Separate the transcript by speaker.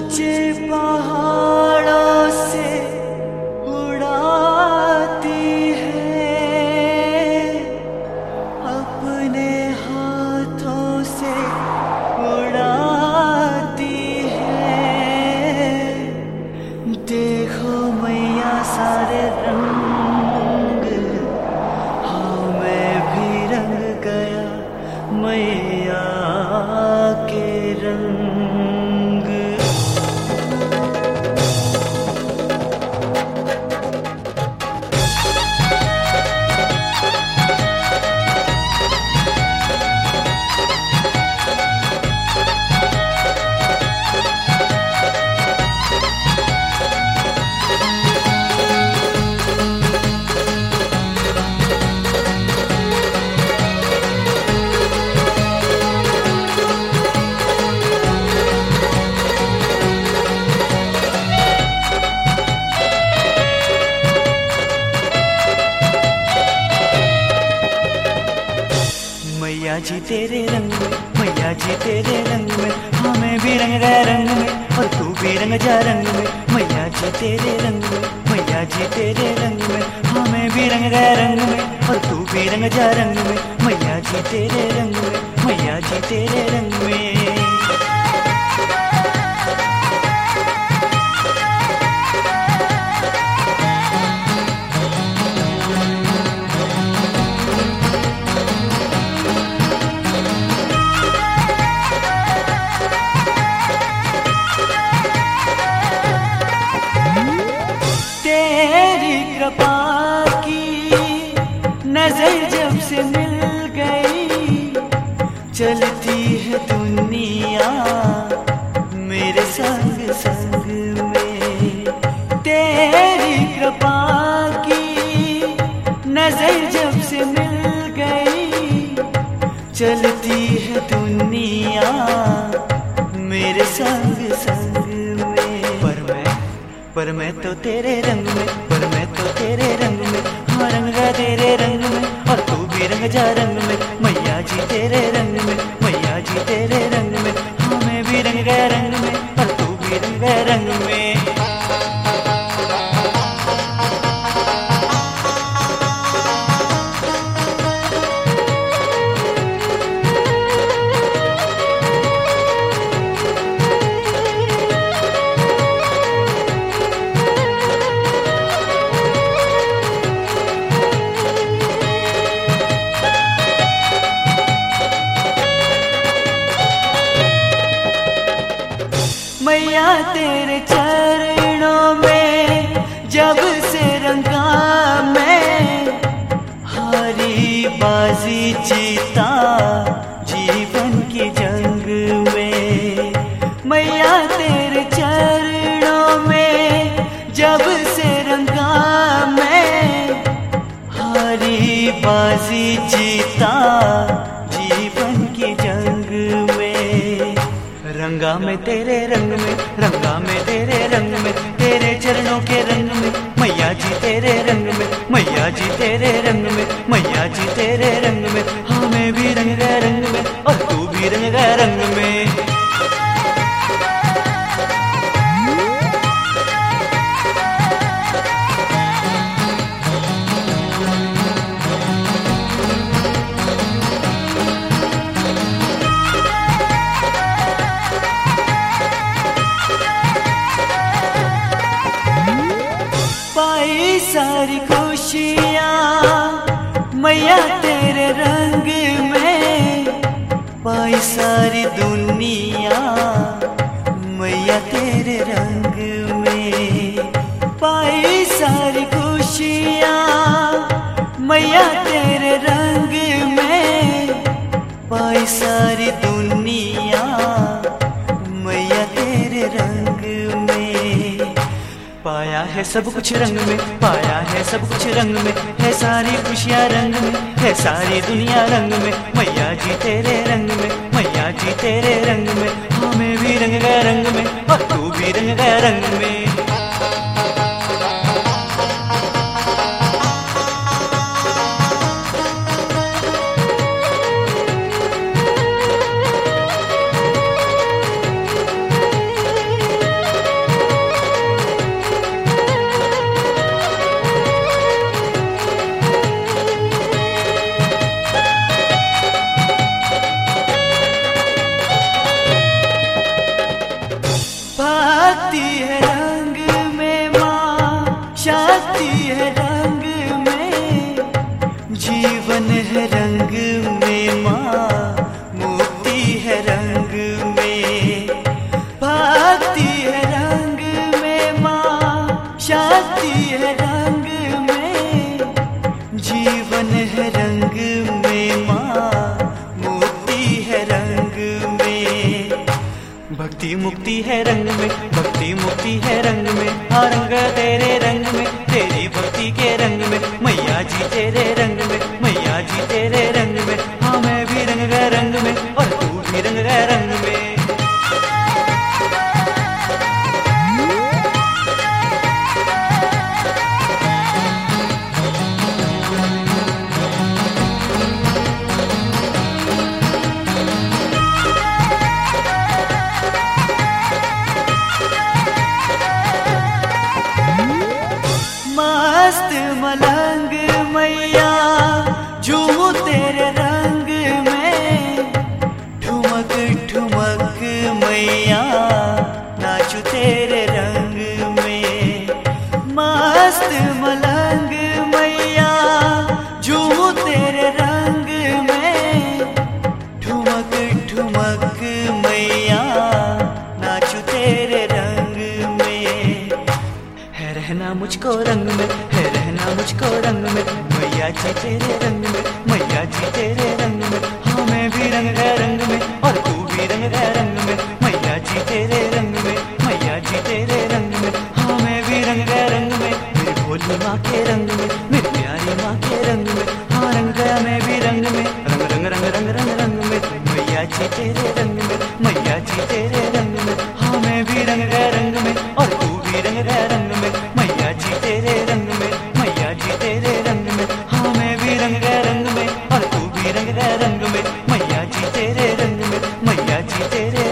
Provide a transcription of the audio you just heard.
Speaker 1: ऊंचे पहाड़ों से उड़ाती है, अपने हाथों से उड़ाती है। देखो मैया सारे रंग, हाँ मैं भी रंग गया मैया के रंग। मैया जी तेरे रंग में, मैया जी तेरे रंग में, हमें भी रंग गया रंग में और तू भी रंग जा रंग में। मैया जी तेरे रंग में, मैया जी तेरे रंग में, हमें भी रंग गया रंग में और तू भी रंग जा रंग में। मैया जी तेरे रंग में, मैया जी तेरे रंग में। तेरी कृपा की नजर जब से मिल गई, चलती है दुनिया मेरे संग संग में। तेरी कृपा की नजर जब से मिल गई, चलती है दुनिया मेरे संग संग में। पर मैं तो तेरे रंग में, पर मैं तो तेरे रंग में, हाँ रंग गया तेरे रंग में और तू भी रंग जा रंग में। मैया जी तेरे रंग में, मैया जी तेरे रंग में, हाँ मैं भी रंग गया रंग में और तू भी रंग गया रंग में। मैया तेरे चरणों में जब से रंगा मैं, हारी बाजी जीता जीवन की जंग में। मैया तेरे चरणों में जब से रंगा मैं, हारी बाजी जीता जीवन की जंग में। रंगा में तेरे रंग में, रंगा में तेरे रंग में, तेरे चरणों के रंग में। मैया जी तेरे रंग में, मैया जी तेरे रंग में, मैया जी तेरे रंग में, हमें भी रंग गया रंग में और तू भी रंग गया रंग में। पाई सारी खुशियाँ मैया तेरे रंग में, पाई सारी दुनिया मैया तेरे रंग में। पाई सारी खुशियाँ मैया तेरे रंग में, पाई सारी दुनिया मैया तेरे रंग में। पाया है सब कुछ रंग में, पाया है सब कुछ रंग में, है सारी खुशियाँ रंग में, है सारी दुनिया रंग में। मैया जी तेरे रंग में, मैया जी तेरे रंग में, हमें भी रंग गया रंग में और तू भी रंग गया रंग में। शक्ति है रंग में, जीवन है रंग में माँ, मुक्ति है रंग में, भक्ति है रंग में माँ, शक्ति है रंग में, जीवन है रंग में माँ, मुक्ति है रंग में, भक्ति मुक्ति है रंग में, भक्ति मुक्ति है रंग में, हाँ रंग तेरे रंग में, तेरी भक्ति के रंग में, मैया जी तेरे रंग में, मैया जी तेरे रंग में, हाँ मैं भी रंग गया रंग में और तू भी रंग गया रंग में। मस्त मलंग मैया झूमू तेरे रंग में, ठुमक ठुमक मैया नाचू तेरे रंग में, मस्त मलंग मैया झूमू तेरे रंग में, ठुमक ठुमक मैया नाचू तेरे रंग में, है रहना मुझको रंग में, है रहना मुझको रंग में, मैया जी तेरे रंग में, मैया जी तेरे रंग में, हाँ मैं भी रंग गया रंग में और तू भी रंग गया रंग में, मैया जी तेरे रंग में, मैया जी तेरे रंग में, हाँ मैं भी रंग गया रंग में, मेरी भोली माँ के रंग में, मेरी प्यारी माँ के रंग में, हाँ रंग गया मैं भी रंग में, रंग रंग रंग रंग रंग रंग में, मैया जी तेरे रंग में, मैया जी तेरे रंग में, हाँ मैं भी रंग गया रंग में और तू भी रंग गया रंग में, मैया जी तेरे रंग में, मैया जी तेरे रंग में, हाँ मैं भी रंग गया रंग में और तू भी रंग गया रंग में, मैया जी तेरे रंग में, मैया जी तेरे